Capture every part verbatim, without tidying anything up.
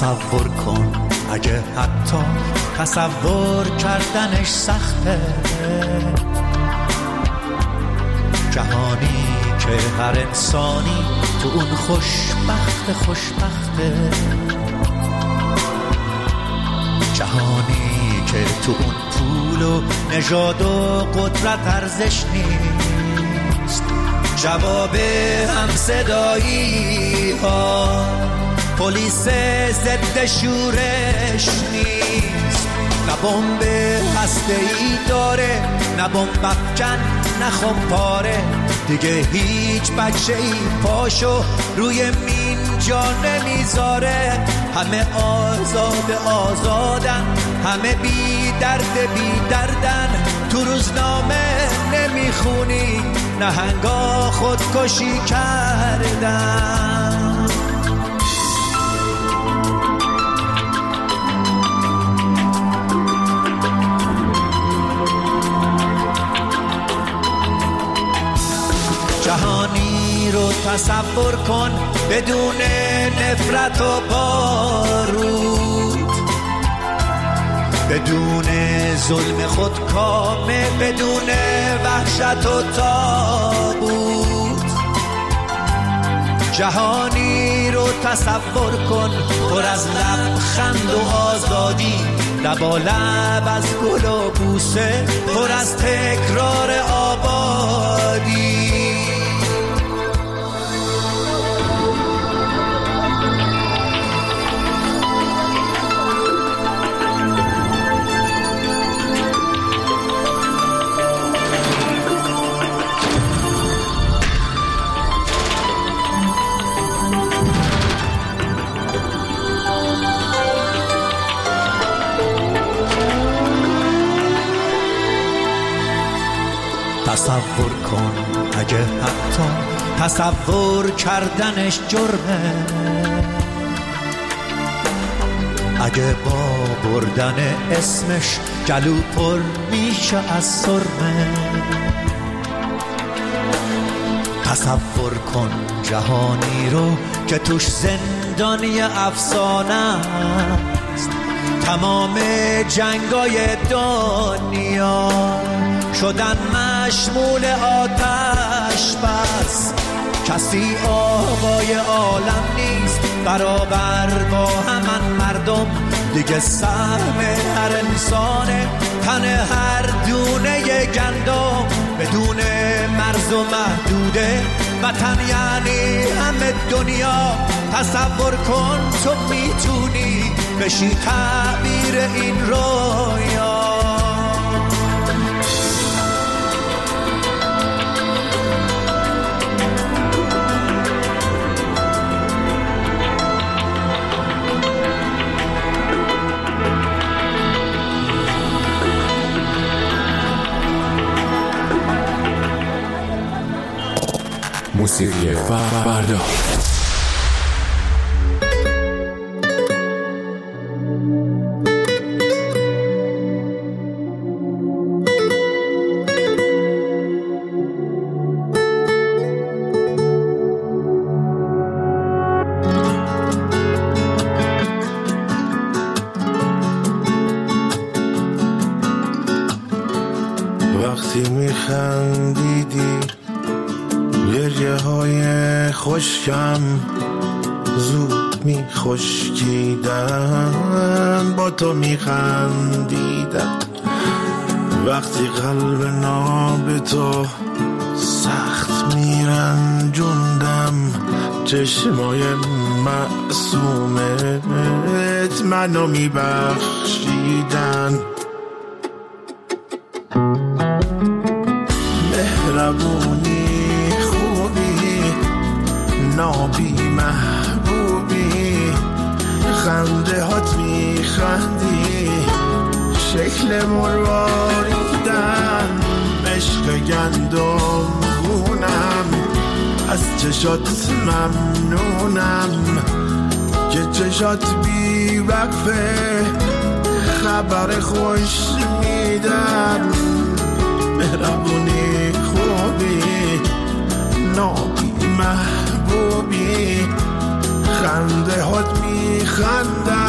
تصور کن اگه حتی تصور کردنش سخته، جهانی که هر انسانی تو اون خوشبخت خوشبخته، جهانی که تو اون پول و نژاد و قدرت ارزش نیست، جواب همصدایی ها پلیس ضد شورش نیست، نه بمب هسته‌ای داره نه بمب افکن نه خمپاره، دیگه هیچ بچه‌ای پاشو روی مین جا نمیذاره، همه آزاد آزادن، همه بی درد بی دردن، تو روزنامه نمیخونی نهنگا خودکشی کردن. جهانی رو تصور کن بدون نفرت و بارود، بدون ظلم خودکامه، بدون وحشت و تابوت، جهانی رو تصور کن پر از لبخند و آزادی، لبالب از گل و بوسه، پر از تکرار آبادی. تصور کن اگه حتی تصور کردنش جرمه، اگه با بردن اسمش گلو پر میشه از سرمه، تصور کن جهانی رو که توش زندانی افسانه است، تمام جنگای دنیا شدن مشمول آتش بس، کسی آقای عالم نیست برابر با همان مردم، دیگه سهم هر انسانه تن هر دونه گندم، بدون مرز و محدوده وطن یعنی همه دنیا، تصور کن تو میتونی بشی تعبیر این رویا. موسیقی فردا. وقتی میخندیدی گریه های خوشکم زود میخشکیدن، با تو میخندیدم وقتی قلب ناب تو سخت میرنجوندم، چشمای معصومت منو میبخشیدن، مهربونی خوبی نابی محبوبی، خنده هات میخندی شکل مرواریدن، عشق گندم خونم از چشات ممنونم که چشات بی وقفه خبر خوش میدن، مهربونی خوبی نابی محبوبی، خنده هات میخندن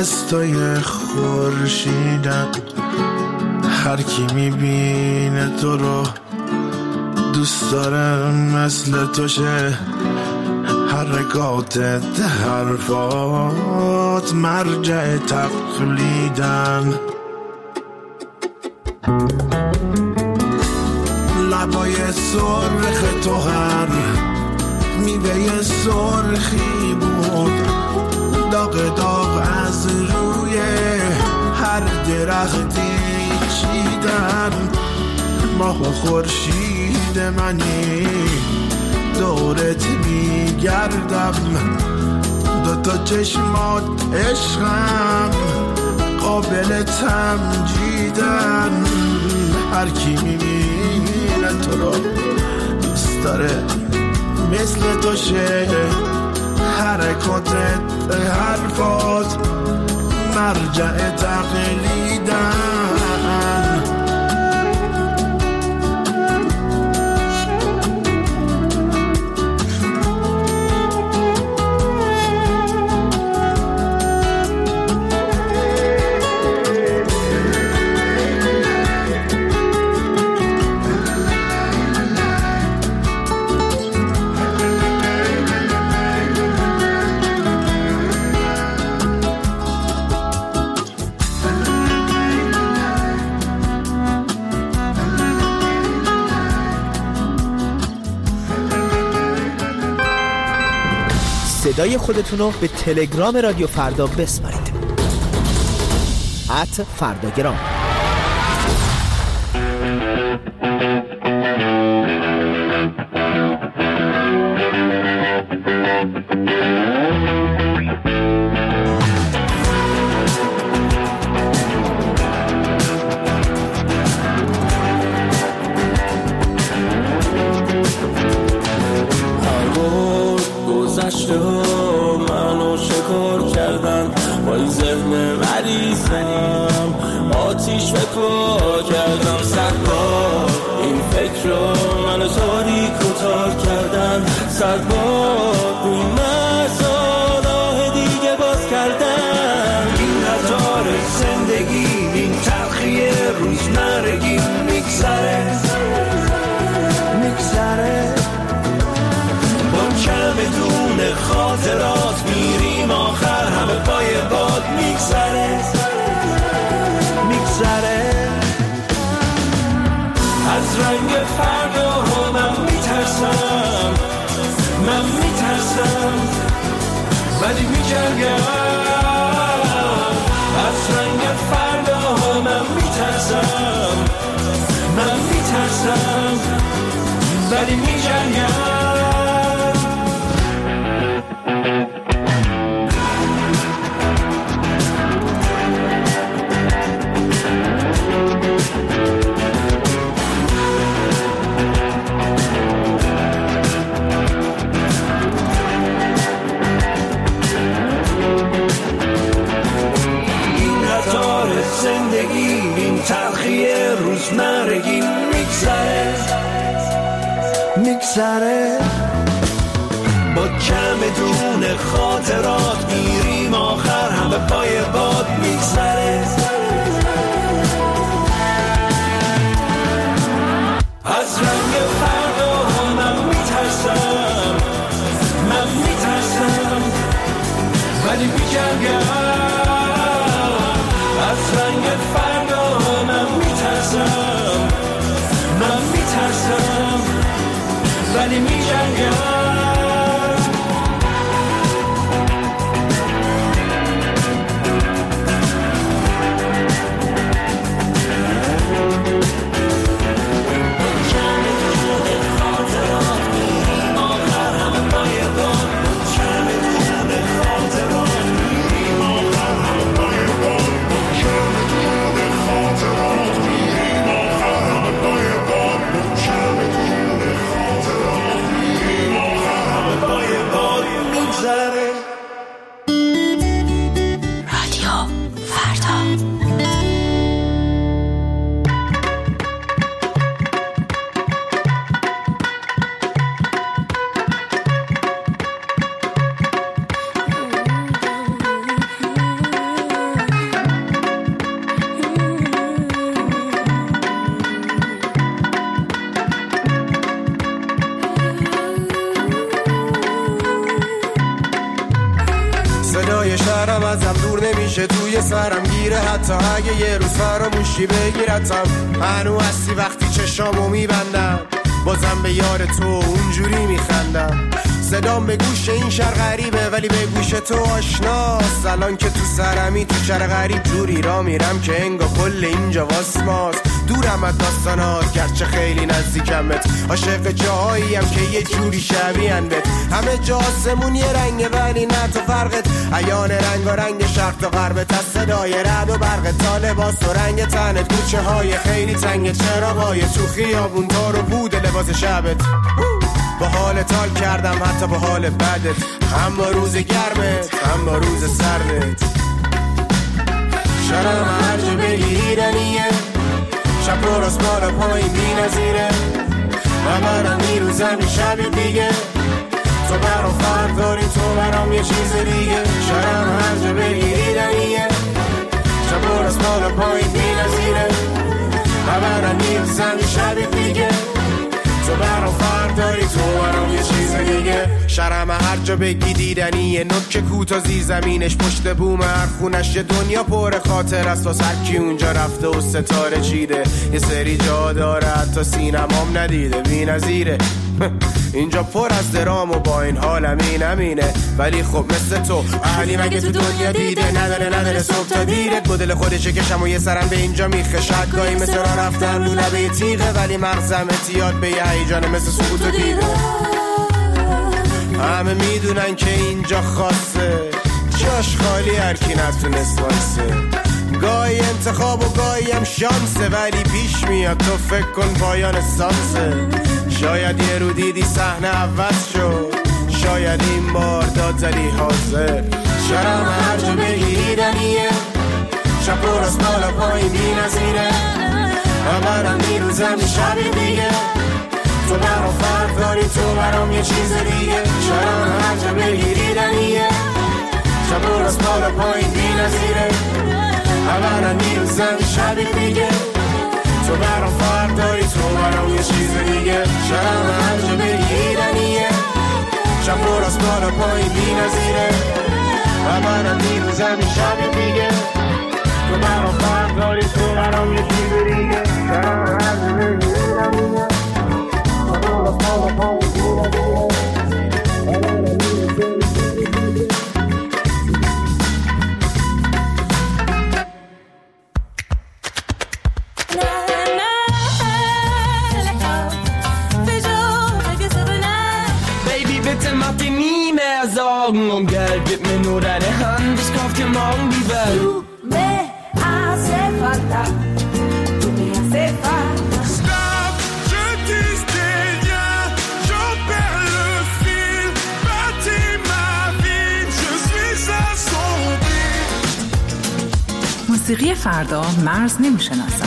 دستای خورشیدن، هر کی میبینه تو رو دوست داره مثل تو شه، حرکاتت حرفات مرجع تقلیدن، لبای سرخ تو هر میوه سرخی بود، داغ داغ از روی هر درختی چیدن، ماه و خورشید منی دورت میگردم، دوتا چشمات عشقم قابل تمجیدن، هر کی میبینه تو رو دوست داره مثل تو شه، حرکاتت حرفات مرجع تقلیدن. صدای خودتون رو به تلگرام رادیو فردا بسپارید. ات فرداگرام. منو شکر کردن با ذهن مریضم، آتیش به پا کردم صد بار، این فکر رو منو تاریک و تار کردن، صد بار این مساله دیگه باز کردن، این رفتار زندگی، این تلخی روزمرگی میگذره میگذره با چمدون خاطرات میریم آخر همه پای باد میگذره میگذره از رنگ فردا من میترسم من میترسم ولی میجنگم، از رنگ فردا من میترسم من میترسم ولی میجنگم. زندگی این تلخی روزمرگی میگذره میگذره با چمدون خاطرات میریم آخر همه پای باد میگذره، از رنگ فردا من میترسم من میترسم ولی میجنگم، از رنگ فردا من میترسم من میترسم ولی میجنگم. سرم گیره، حتی اگه یه روز فراموشی بگیرتم. هنو هستی وقتی چشامو میبندم، بازم به یار تو اونجوری میخندم. صدام به گوش این شهر غریبه ولی به گوش تو آشناست. الان که تو سرمی تو شهر غریب جوری را میرم که انگار کل اینجا واسماست. دورم از داستانات گرچه خیلی نزدیکمت، عاشق جاهاییم که یه جوری شبیهن بهت. همه جا آسمون یه رنگه ولی نه تو فرقت، عیان رنگ و رنگ شرق تا غربت. از صدای رعد و برق تا لباس و رنگ تنت، کوچه های خیلی تنگ، چراغای تو خیابون تا رو بود لباس شبت. با حال تال کردم حتی با حال بدت، هم با روز گرمت هم با روز سردت. شرم هر جا بگیریدنیه، شب رو راست بالا پایین بی نظیره. من برام میروزم این شب دیگه، تو برام فرق داری تو برام یه چیز دیگه. شرم هر جا بگیریدنیه، شب رو راست بالا پایین بی نظیره. من برام میروزم این شب دیگه، تو برام فرق داری تو برام یه چیز دیگه. شرم هر جا بگی دیدنیه، نوک کوتا زیر زمینش پشت بوم هر خونش. یه دنیا پر خاطر است واسه هر کی اونجا رفته و ستاره چیده. یه سری جا داره حتی سینمام ندیده، بی نظیره. اینجا پر از درام و با این حالم این امینه. ولی خب مثل تو اهلی مگه تو دنیا دیده، نداره نداره صبح تا دیرت. بدل خودشه کشم و یه سرم به اینجا میخه، شکایی مثل را رفتن رو لبه تیغه. ولی مغزم اتیاد به یه هیجانه مثل سکوت و دیده. همه میدونن که اینجا خاصه، جاش خالی هر کی نتونست وایسه. گاهی انتخاب و گاهی هم شانسه، ولی پیش میاد تو فکر کن پایان سانسه. شاید یه رو دیدی صحنه عوض شد، شاید این بار داد زدی حاضر. شرم هر جا بگیریدنیه، شب پر از بالا پایین بی نظیره. من برام میروزم این شب دیگه، تو برام فرق داری تو برام یه چیز دیگه. شرم هر جا بگیریدنیه، شب پر از بالا پایین بی نظیره. من برام میروزم این شب دیگه، تو برام فرق داری تو برام یه چیز دیگه. شرم هر جا بگیریدنیه، شب پر از بالا پایین بی نظیره. من برام میروزم این شب دیگه، تو برام فرق داری تو برام یه چیز دیگه. شرم هر جا بگیریدنیه، شب پر از بالا پایین بی نظیره. Sorgen um Geld, gib mir nur deine Hand, ich kauf dir morgen die Welt. Tu me hace falta, tu me hace falta. Stop, je tisse des liens, j'en perds le fil. Bâtis ma vie, je suis assombri. موسیقی فردا مرز نمیشناسد.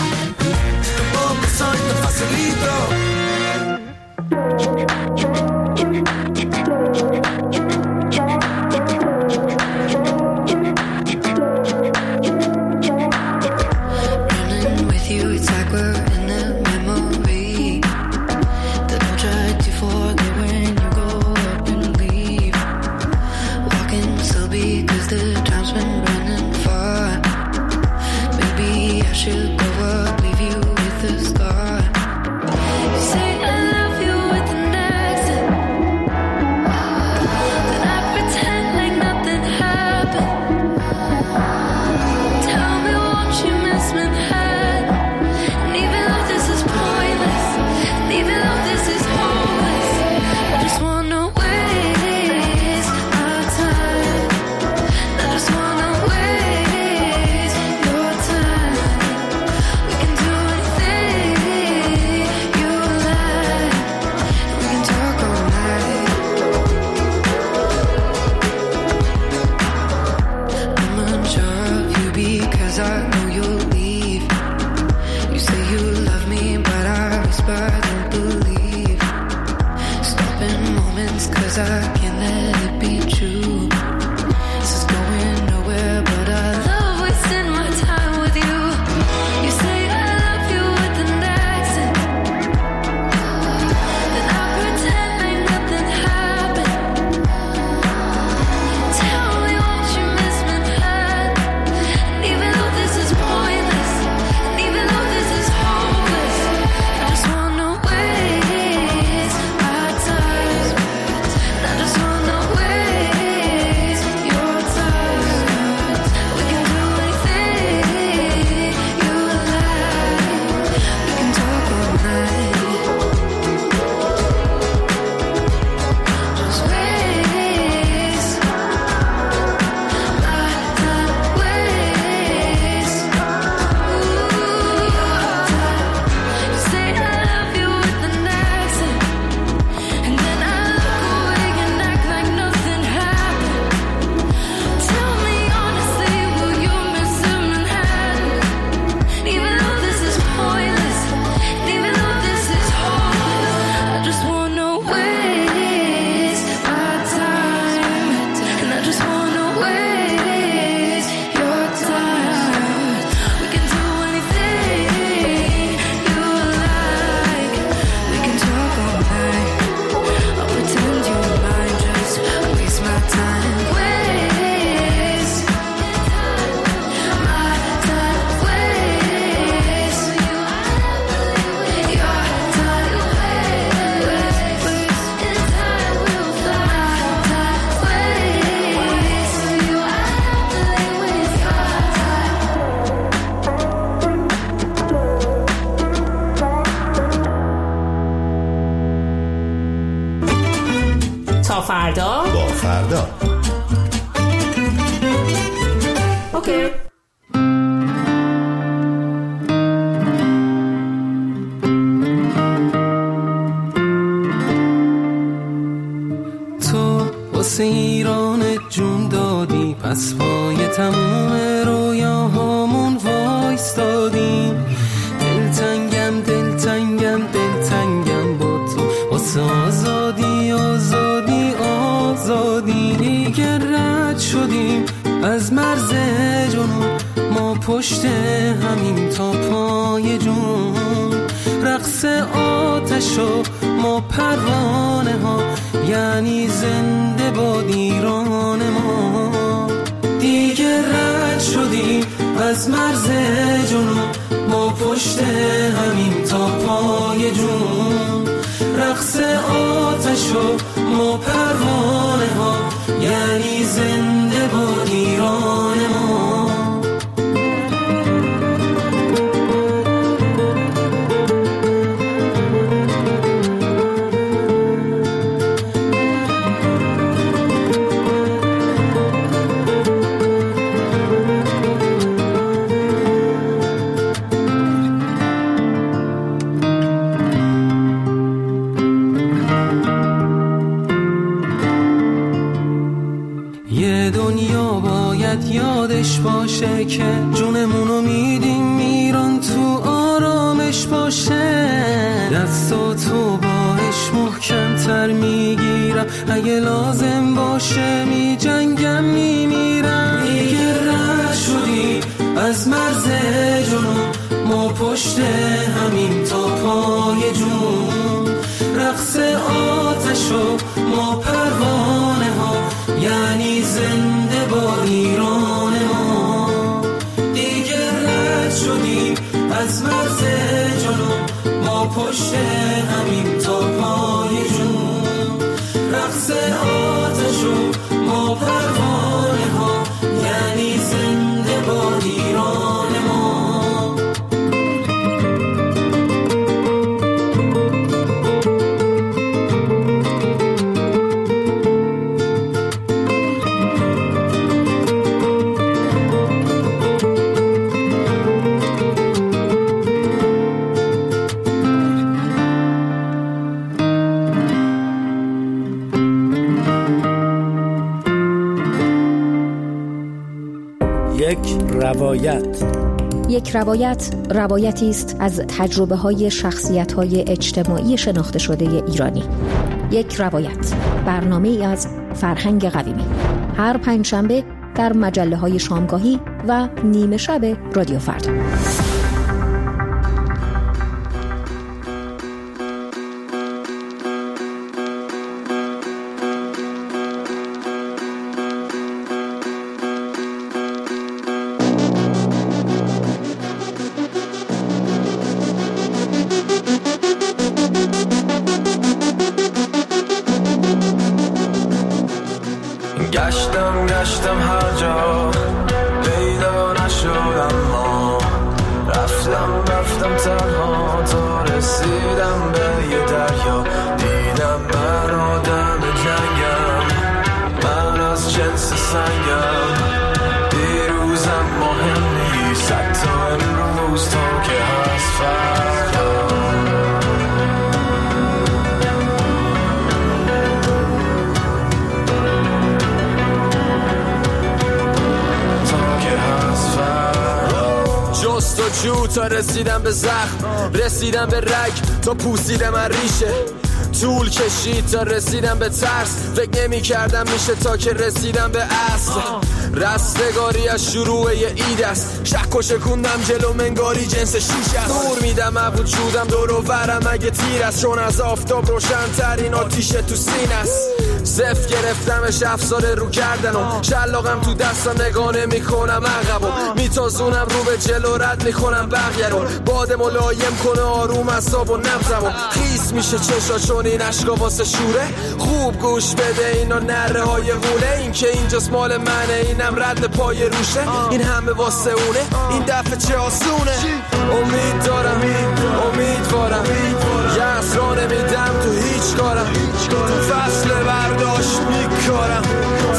فردا. اوکی. تو واسه ایران جون دادی، پس پای تموم رویاهامون وایستادیم. دلتنگم دلتنگم دلتنگم با تو، واسه آزادی آزادی آزادی. دیگه رد شدیم از مرز جنون، ما پشت همین تا پای جون. رقص آتش و ما پروانه ها، یعنی زنده باد ایران ما. دیگه رد شدیم از مرز جنون، ما پشت همین تا پای جون. رقص آتش و ما پروانه ها، یعنی زنده باد ایران ما. یادش باشه که جونمونو میدیم ایران، تو آرامش باشه. دستاتو باش محکم‌تر میگیرم، اگه لازم باشه میجنگم میمیرم. دیگه رد شدی از مرز جنون، ما پشت همین تا پای جون. رقص آتش و ما پروانه ها، یعنی زنده با ایران ما. دیگه رد شدیم از مرز جنون، ما پشت همین تا پای جون. رقص آتش و ما پروانه ها، یعنی زنده با ایران ما. یک روایت. یک روایت روایتی است از تجربه های شخصیت های اجتماعی شناخته شده ایرانی. یک روایت، برنامه ای از فرهنگ قویمی، هر پنجشنبه در مجله های شامگاهی و نیمه شب رادیو فردا. گشتم گشتم هر جا پیدا نشد، اما رفتم رفتم تنها تا رسیدم به یه دریا. دیدم من آدم جنگم، من از جنس سنگم. دیروزم مهم نیست، حتی امروز تا که هست فردا. جستجو تا رسیدم به زخم، رسیدم به رگ تا پوسیدم از ریشه. طول کشید تا رسیدم به ترس، فکر نمی کردم میشه تا که رسیدم به اصل. رستگاری از شروع یه اید است، شک و شکوندم جلو منگاری جنس شیش است. نور میدم از وجودم دور و برم اگه تیر است، چون از آفتاب روشن ترین آتیش تو سین است. صف گرفتمش افسار رو کردنم، شلاقم تو دستم نگاه نمی کنم عقبم، میتازونم رو به جلو رد میکنم بقیه رو. باد ملایم کنه آروم اعصاب و نبضمو، خیس میشه چشا چون این عشقا واسه شوره. خوب گوش بده اینا نره های غوله، این که اینجاست مال منه، اینم رد پای روشه. این همه واسه اونه، این دفعه چه آسونه. امید دارم امیدوارم، یه اسرا نمیدم تو هیچ کارم. تو فصل برداشت میکارم،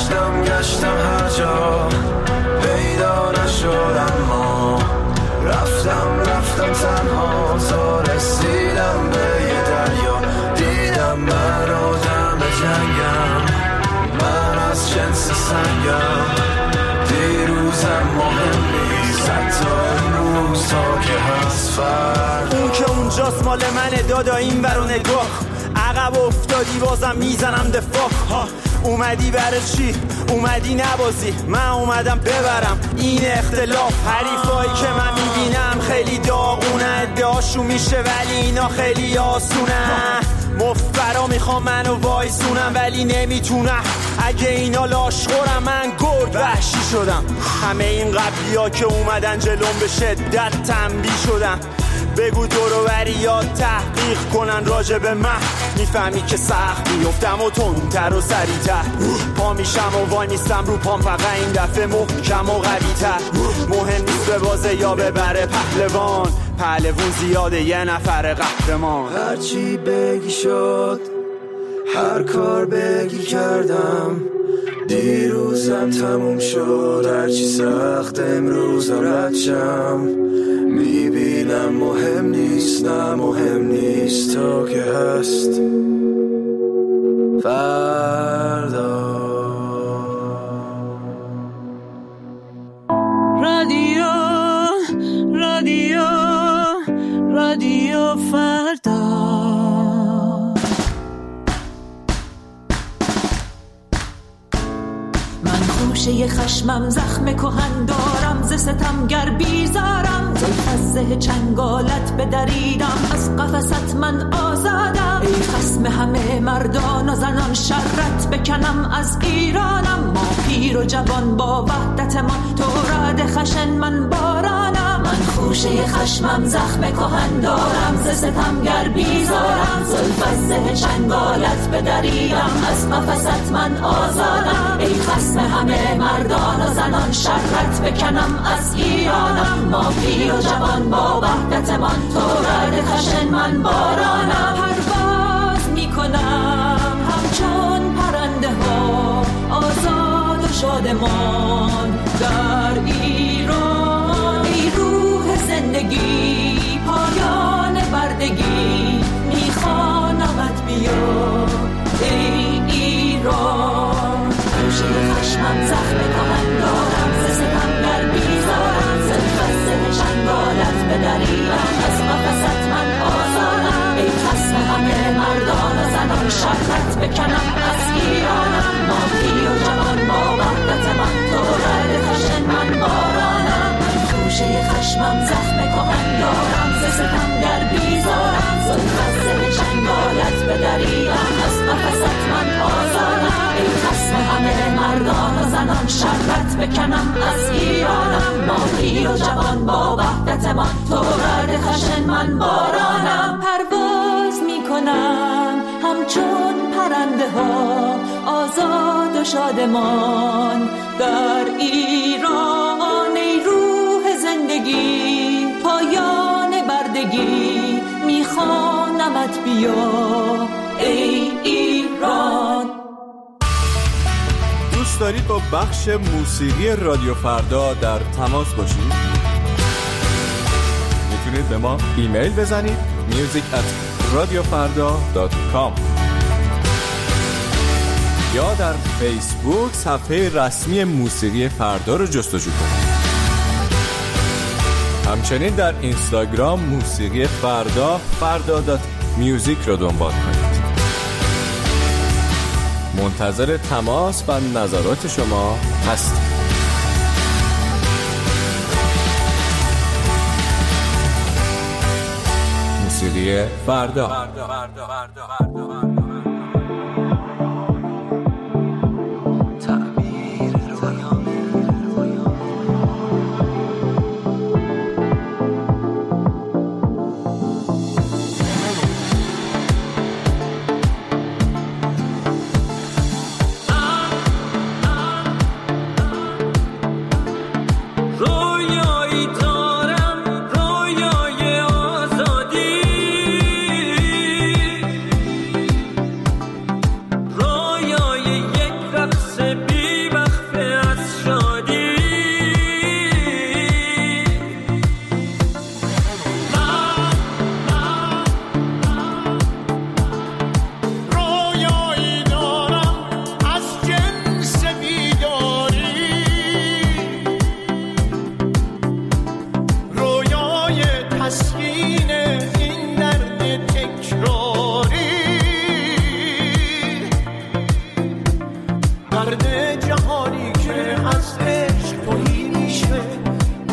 گشتم گشتم هر جا پیدا نشد، اما رفتم رفتم تنها تا رسیدم به یه دریا. دیدم من آدم جنگم، من از جنس سنگم، دیروزم مهم نیست حتی امروز تا که هست فردا. اون که اونجاست مال منه دادا، این برو نگاه، عقب افتادی بازم میزنم دفاع. اومدی برای چی؟ اومدی نبازی، من اومدم ببرم این اختلاف. حریفایی که من میبینم خیلی داغونه، ادعاشون میشه ولی اینا خیلی آسونه. مفبرا میخوام منو وایسونم ولی نمیتونم، اگه اینا لاشخورم من گرگ وحشی شدم. همه این قبلی ها که اومدن جلوم به شدت تنبیه شدن. بگو دورو بریات تحقیق کنن راجع به من، میفهمی که سخت میفتم و تندتر و سریعتر. پا میشم و وای میستم رو پام، فقط این دفعه محکم و قوی‌تر. مهم نیست به بازه یا ببره پهلوان، پهلوون زیاده یه نفر قهرمان. هرچی بگی شد، هر کار بگی کردم، دیروزم تموم شد. هرچی سخت امروز رد شم، میبینم مهم نیست، نه مهم نیست تا که هست فردا. رادیو رادیو رادیو فردا. خوشه خشمم زخم کهن دارم، ز ستمگر بیزارم. زلف زه چنگالت بدریدم، از قفست من آزادم. ای خصم همه مردان و زنان، شرت بکنم از ایرانم. ما پیر و جوان با وحدت من، تو رعد خشن من بارانم. من خوشه خشمم زخم کهن دارم، ز ستمگر بیزارم. زلف زه چنگالت بدریدم، از قفست من آزادم. ای خصم همه مردان و زنان، شرت بکنم از ایرانم. ما پیر و جوان با وحدت من، تو رعد خشن من بارانم. پرواز میکنم همچون پرنده ها، آزاد و شادمان در ایران. ای روح زندگی پایان بردگی، میخوانمت بیا ای ایران. خوشه خشمم زخم کهن دارم، ز ستمگر بیزارم. زلف زه چنگالت بدریدم، از قفست من آزادم. ای خصم همه مردان و زنان، شرت بکنم از ایرانم. ما پیر و جوان با وحدت من، تو رعد خشن من بارانم. من خوشه خشمم زخم کهن دارم، ز ستمگر بیزارم. زلف زه چنگالت بدریدم، از قفست من آزادم. ای خصم همه مردان و زنان، شرت بکنم از ایرانم. ما پیر و جوان با وحدت من، تو رعد خشن من بارانم. پرواز میکنم همچون پرنده ها، آزاد و شادمان در ایران. ای روح زندگی پایان بردگی، میخوانمت بیا ای ایران. دوست دارید با بخش موسیقی رادیو فردا در تماس باشید؟ میتونید به ما ایمیل بزنید music at radiofarda dot com یا در فیسبوک صفحه رسمی موسیقی فردا رو جستجو کنید. همچنین در اینستاگرام موسیقی فردا فردا دات میوزیک رو دنبال کنید. منتظر تماس و نظرات شما هستیم. موسیقی فردا.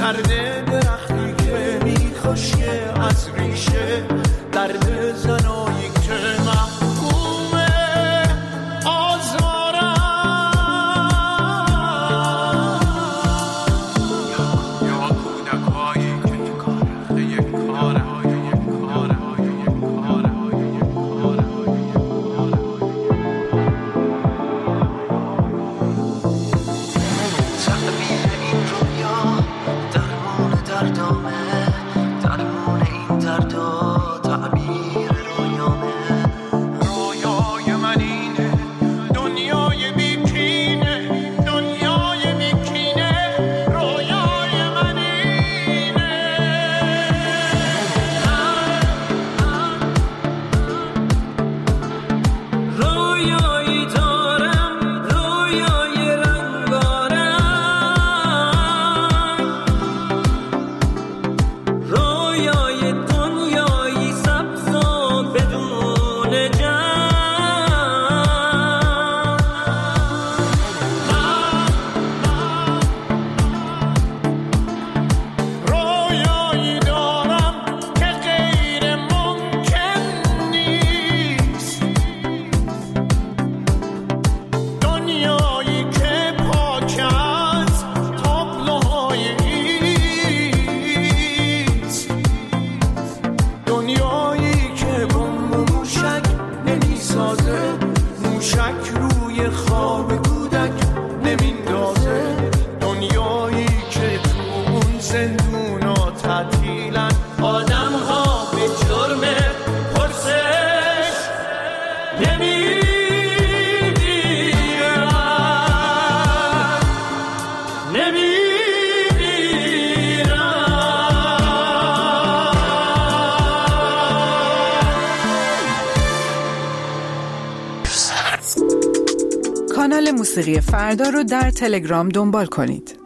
زرد درختی که میخوشه از ریشه درد زنایی که محکومه آزارم یا کودکایی که تو کاره یک کاره یک کاره یک کاره یک کاره تقبیل این رویا درمون دردامه درمون این درد و تعبیر رویامه رویای من اینه دنیای بیکینه دنیای بیکینه رویای من اینه رویایی دارم رویای رنگارم رویای دنیایی سبز و بدون جنگ رویایی دارم که غیر ممکن نیست دنیایی که پاک از تابلوهای ایست دنیایی که بمب و موشک نمیسازه موشک روی خواب کودک نمیندازه دنیایی که تو اون زندونا تعطیلن آدم ها به جرم پرسش نمیمیرن کانال موسیقی فردا رو در تلگرام دنبال کنید.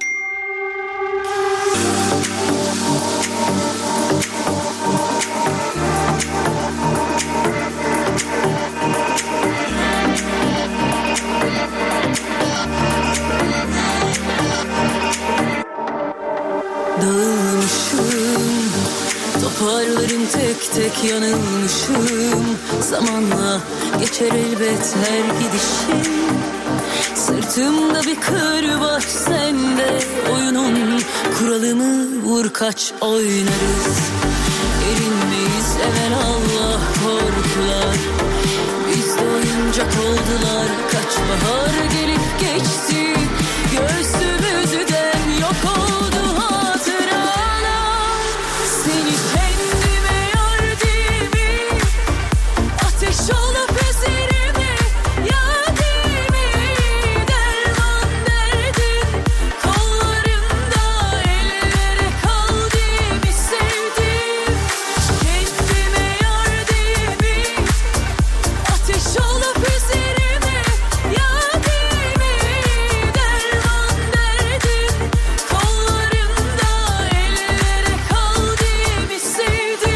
Dağılmışım, toparlarım tek tek yanılmışım. Zamanla geçer elbet her gidişim. Sırtımda bir kır var sende, oyunun kuralını vur kaç oynarız. Erinmeyiz evelallah korkular, bizde oyuncak oldular. Kaç bahar gelip geçti, göğsümüzden yok oldu hatıralar. Seni kendime yar mi, ateş olup üzerime yadimi. Derman derdin kollarımda, ellere kaldığımı sevdim. Kendime yar mi, ateş olup üzerime yadimi. Derman derdin kollarımda, ellere kaldığımı sevdim.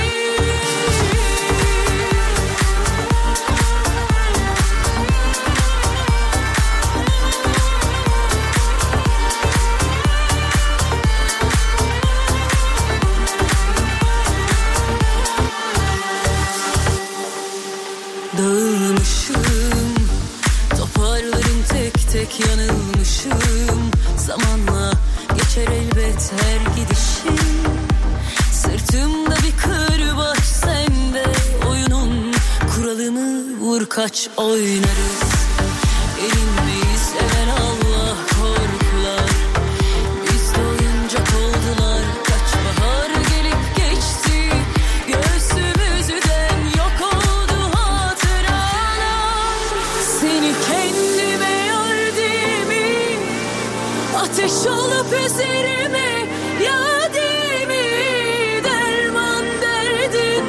Dağılmışım, toparlarım tek tek yanılmışım. Zamanla geçer elbet her gidişim. Sırtımda bir kır var sende, oyunun kuralını vur kaç oynarız. Erinmeyiz evelallah korkular, bizde oyuncak oldular. Kaç bahar gelip geçti, göğsümüzden yok oldu hatıralar. Seni kendime yar mi, ateş olup üzerime yadimi. Derman derdin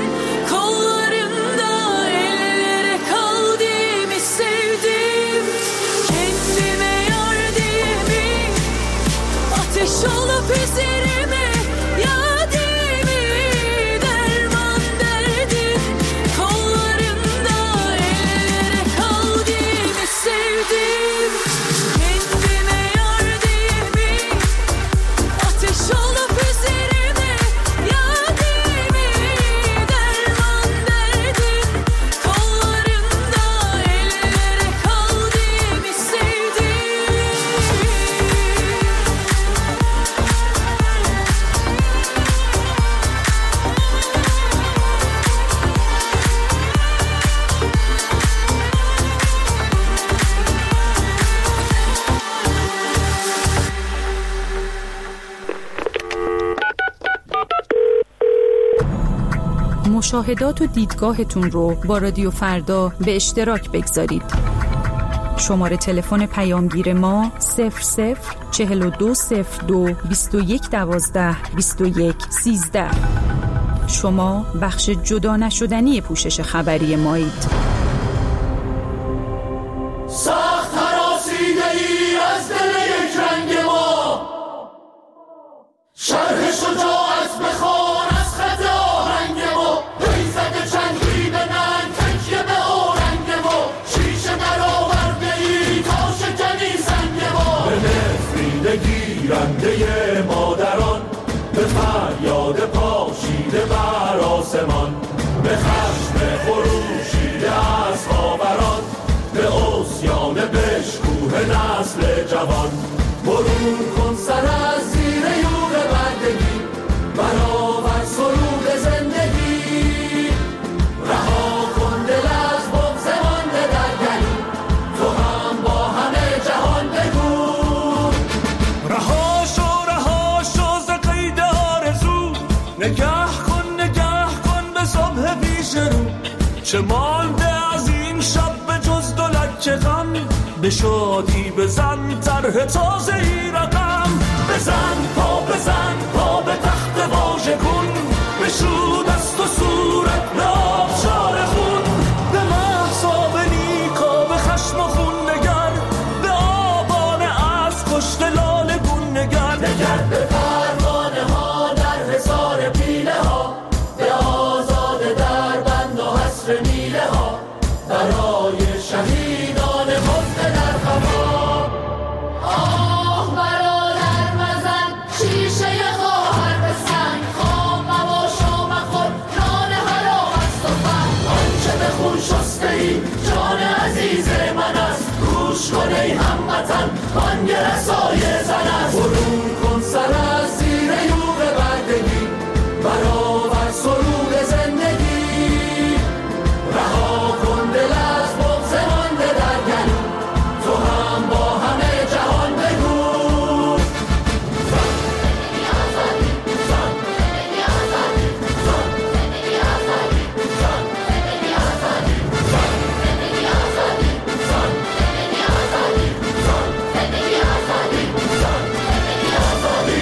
kollarımda, ellere kaldığımı sevdim. Kendime مشاهدات و دیدگاهتون رو با رادیو فردا به اشتراک بگذارید. شماره تلفن پیامگیر ما صفر صفر چهل و دو صفر دو بیست و یک دوازده بیست و یک سیزده. شما بخش جدا نشدنی پوشش خبری مایید. سخت هراسیده ای از دل یک رنگ ما، شرح شجاعت بخوان از خط آهنگ ما، پیزد چنگی به ننگ تکیه به آرنگ ما، شیشه در آورده ای تا شکنی سنگ ما، به نفرین گیرنده مادران، به فریاد پاشیده بر آسمان، به خشم خروشیده از خاوران، به عصیان بشکوه نسل جوان، برون کن سر از زیر یوغ بردگی، برآور سرود زندگی، رها کن دل از بغض مانده در گلو، تو هم با همه جهان بگو رها شو رها شو ز قید آرزو، نگه کن نگه کن به صبح پیش رو، چه مانده از این شب به جز دو لکه غم، به شادی بزن طرح تازه ای رقم، بزن پا بزن پا به تخت واژه کن، بشو دست و صورت به آبشار خون، به محضا به نیکا به خشم و خون نگر، به آبانه از کشت لاله گون نگر، نگر به پروانه ها در حصار پیله ها، به آزاده در بند و حصر میله ها، برای شهیدان خفته در خفا. آه برادر مزن شیشه خواهر به سنگ، خام مباش و مخور نان حرام است و فن، آنچه به خون شسته ای جان عزیز من است، گوش کن ای هموطن بانگ رسای زن است، برون کن سر از زیر یوغ بردگی، برآور سرود زندگی، رها کن دل از بغض مانده در گلو، تو هم با همه جهان بگو زن زندگی آزادی، زن زندگی آزادی، زن زندگی آزادی، زن زندگی آزادی، زن زندگی آزادی، زن زندگی آزادی، زن زندگی آزادی، زن زندگی آزادی.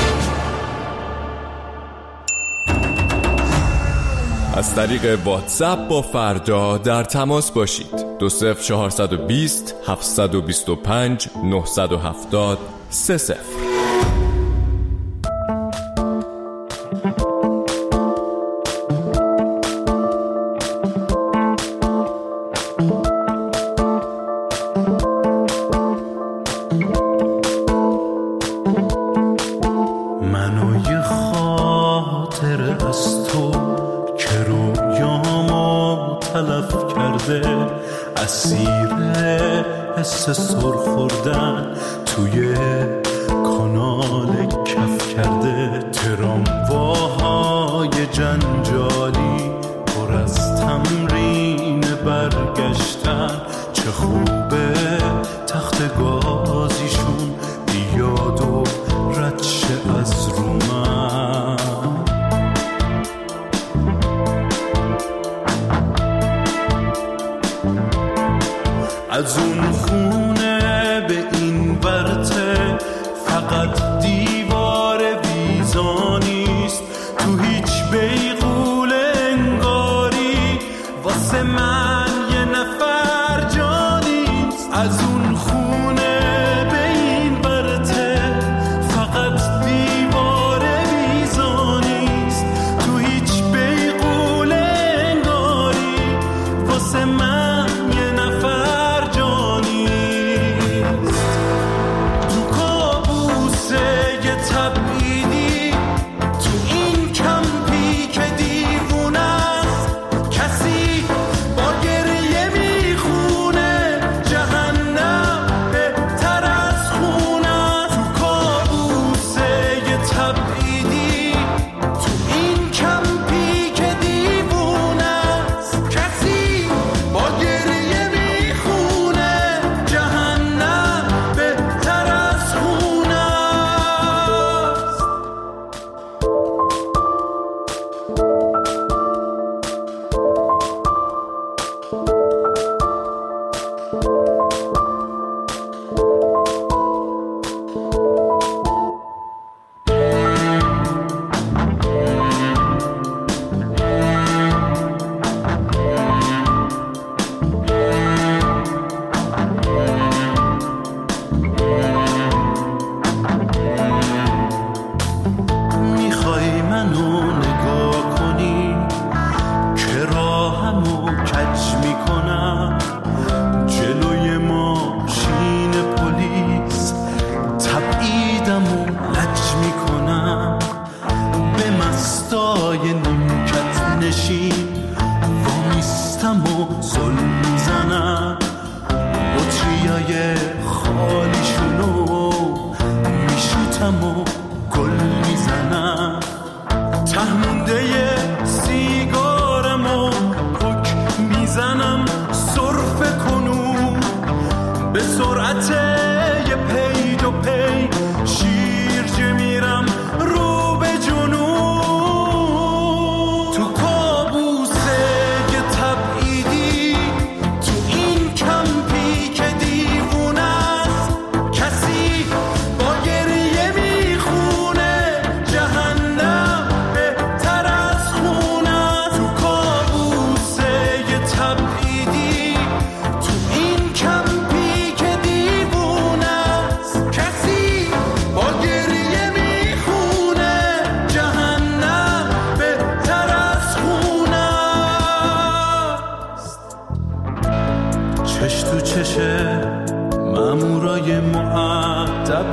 از طریق واتساپ با فردا در تماس باشید. دو صفر چهارصد و بیست هفتصد و بیست و پنج نهصد و هفتاد سه صفر. منو یه خاطر از تو که رویامو تلف کرده، اسیر حس سر خوردن توی کانال کف کرده، ترامواهای جنجالی پر از تمرین برگشتن، چه خوبه تخت گازیشون بیاد و رد شه از رو من. از اون خونه به این ورته فقط دیوار ویزا نیست، تو هیچ بیغول انگاری واسه من یه نفر جا نیست. پای نیمکت نشین وامیستم و زل میزنم بطریای خالیشونو میشوتم و گل میزنم تهمونده سیگارمو پک میزنم سرفه کنون به سرعت یه پی دو پی شیرجه میرم رو به جنون تو کابوسه یه تبعیدی تو این کمپی که دیوونه است کسی با گریه میخونه جهنم بهتر از خونه تو کابوسه یه تبعیدی تو این کمپی که دیوونه است کسی با گریه میخونه جهنم بهتر از خونه است چش تو چشه مامورای مؤدب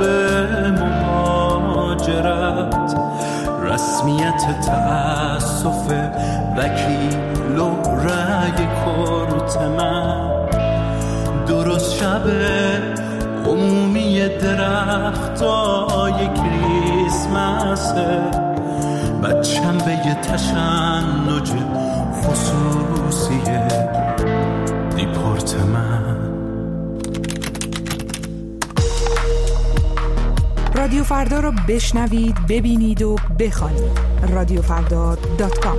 مهاجرت رسمیت تأسف وکیل و رأی کرت من درست شب عمومی درختای کریسمسه بچم به یه تشنج خصوصی دیپورت من رادیو فردا رو بشنوید، ببینید و بخوانید. رادیو فردا دات کام.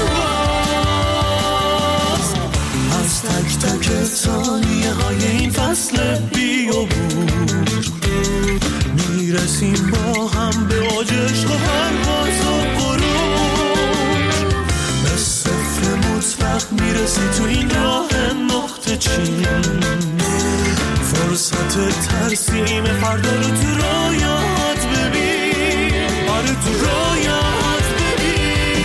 ثانیه های این فصل بیابون میرسیم با هم به اوج عشق و پرواز و غروج به صفر مطلق میرسی تو این راه نقطه چین فرصت ترسیم فردا رو تو رویات ببین آره تو رویات ببین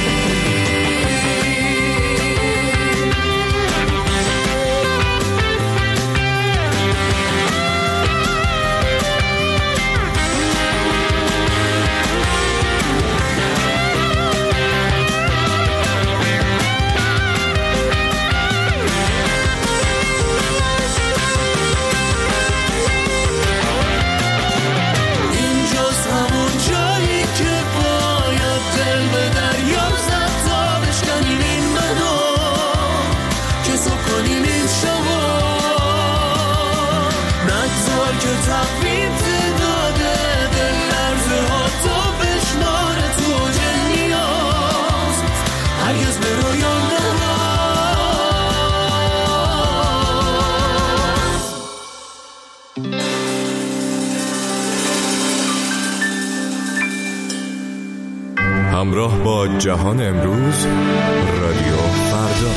همراه با جهان امروز رادیو فردا.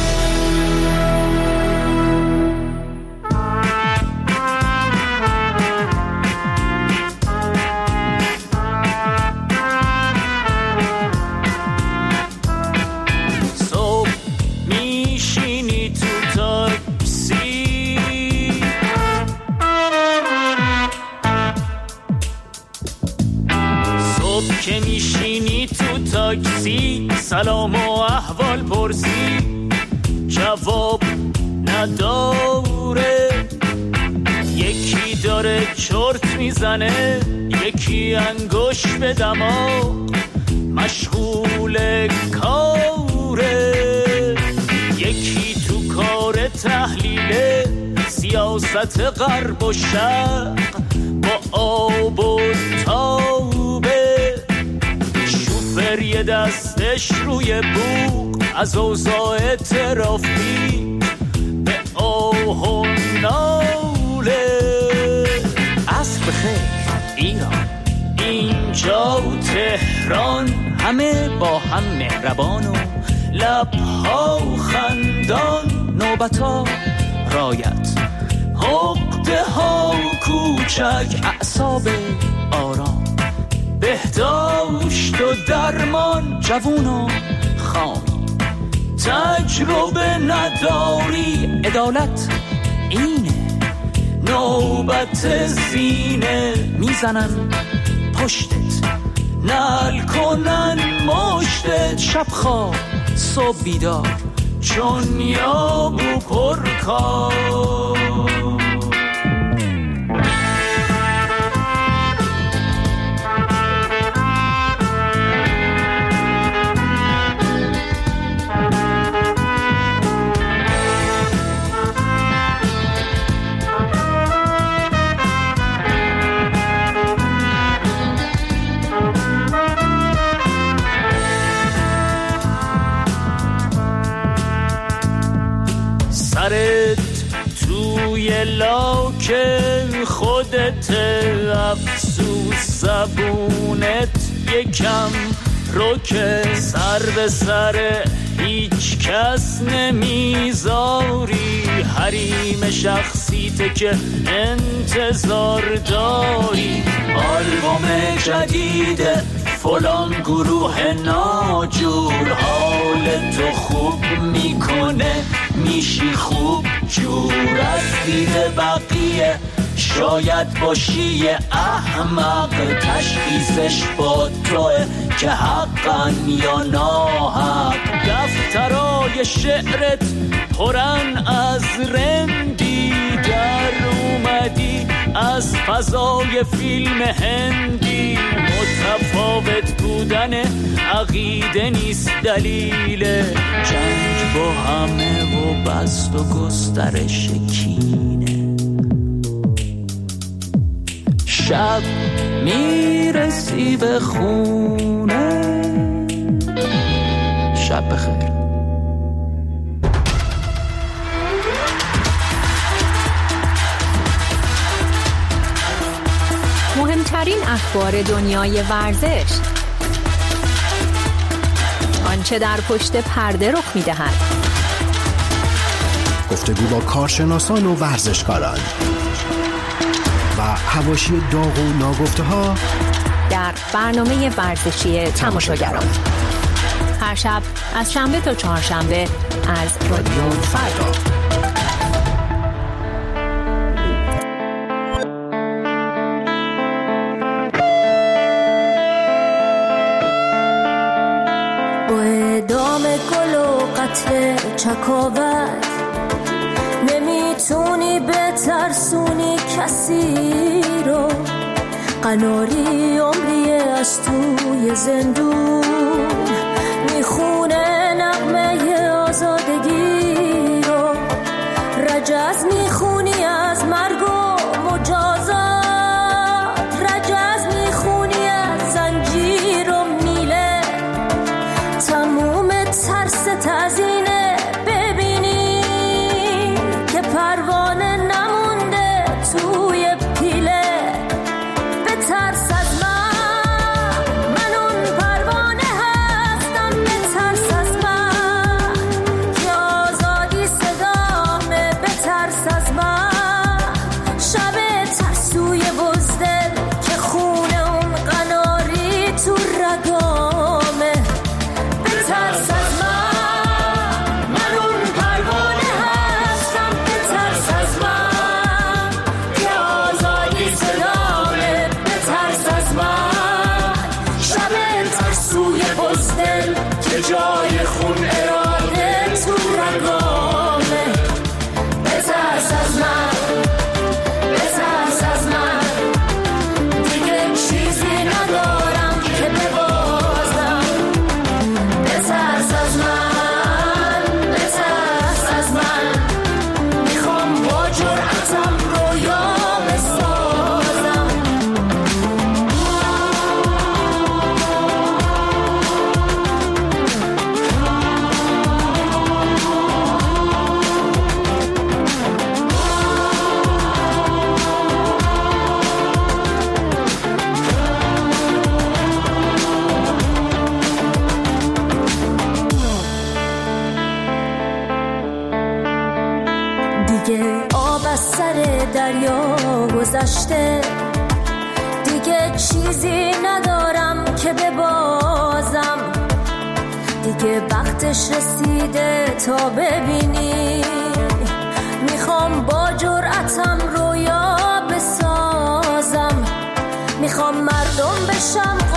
صبح میشینی تو تاکسی صبح که میشینی تو تاکسی سلام و احوال پرسی جواب نداره یکی داره چرت میزنه یکی انگوش به دماغ مشغول کاره یکی تو کار تحلیل سیاست غرب و شرق با آب و تابه شوفر یه دستش روی بوق از اوضاع ترافیک به آه و ناله عصر بخیر ایران اینجا تهران همه با هم مهربان و لبها خندان نوبتا رایت عقده ها کوچک اعصاب آرام بهداشت و درمان جوون و خامی تجربه نداری عدالت اینه نوبت زینه میزنن پشتت نل کنن مشتت شب خواب صبح بیدار چون یابو پرکار سرت توی لاک خودت افسوس زبونت یکم روکه سر به سر هیچ کس نمیذاری حریم شخصیت که انتظار داری آلبوم جدید فلان گروه ناجور حال تو خوب میکنه میشی خوب جور از دید بقیه شاید باشی احمق تشخیصش با توه که حقا یا ناحق دفترای شعرت پرن از رندی در اومدی از فضای فیلم هندی متفاوت بودن عقیده نیست دلیل جنگ با همه و بست و گسترش کینه شب میرسی به خونه شب بخیر مهمترین اخبار دنیای ورزش، آنچه در پشت پرده رخ می‌دهد، گفتگو با کارشناسان و ورزشکاران و حواشی داغ و ناگفته‌ها در برنامه ورزشی تماشاگران، هر شب از شنبه تا چهارشنبه از رادیو فردا. با اعدام گل و قتل چکاور نمیتونی بترسونی کسی رو، قناری عمری از توی زندون میخونه نغمه آزادگی رو، رجز میخونی از مرگ و مجازات، رجز میخونی از زنجیر و میله، تموم ترس تزینه ببینی که پروانه نمونده توی پیله، به ترس از من، من اون پروانه هستم، به ترس از من که آزادی صدامه، به ترس از من شب ترسوی بزدل که خونه اون قناری تو رگامه، به ترس از من، من اون پروانه هستم، به ترس از من که آزادی صدامه، به ترس از من شب ترسوی بزدل که جای خون اراده تو رگامه، به ترس از من، به ترس از من دیگه چیزی ندارم که ببازم، به ترس از من، به ترس از من میخوام با جرأتم رویا بسازم. دیگه آب از سر دریا گذشته، دیگه چیزی ندارم که ببازم، دیگه وقتش رسیده تا ببینی، میخوام با جرأتم رویا بسازم، میخوام مردم بشم